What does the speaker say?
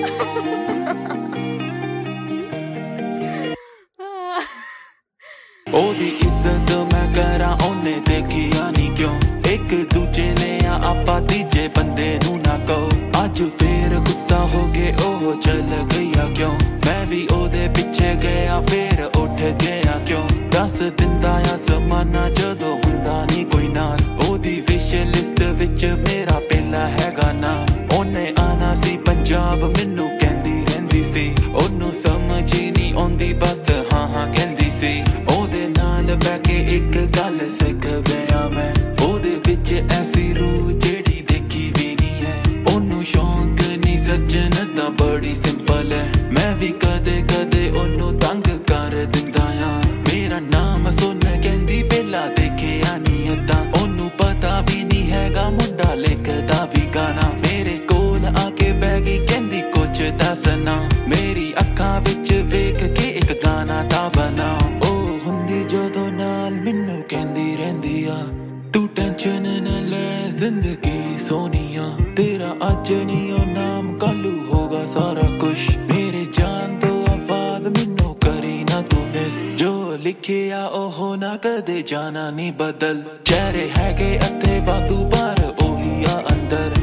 ओदी इज्जत मैं करा ओने देखिया नी क्यों एक दूजे ने या आपा तीजे बंदे नू ना कहो अज फिर गुस्सा हो गए ओह चल गया क्यों मैं भी ओदे पिछे गया फिर उठ गया क्यों दस दिंदा या जमाना जदों हुंदा नी कोई नाल ओदी विश लिस्ट विच मेरा पहला हैगा नाम ओने आना सी पंजाब मैनू कहंदी रहिंदी सी ओनू समझ ही नहीं आउंदी बस हाँ हाँ कहंदी सी बह के एक गल सिख गया मैं ओदे विच ऐसी रूह जेड़ी देखी भी नहीं है ओनू शौक नहीं सजन दा बड़ी सिंपल है मैं भी कदे कदे ओनू तंग कर दिंदा आ मेरा नाम सुन कहंदी पहला देखिया नहीं अद्दा ओनू पता भी नहीं हैगा मुंडा लिखदा भी गाना मेरे कोल आके बह गई कहंदी कुछ दसना मेरी अखां विच वेख के एक गाना ता बनाओ जदों नाल मैनू कहंदी रहिंदी आ तू टेंशन न ले जिंदगी सोनिया तेरा अज नहीं ओ नाम कलू होगा सारा कुछ मेरे जान तो आवाज मैनू करी ना तू मिस जो लिखिया ओह ना कदे जाना नहीं बदल चेहरे हैगे अथे वादू पर ओही आ अंदर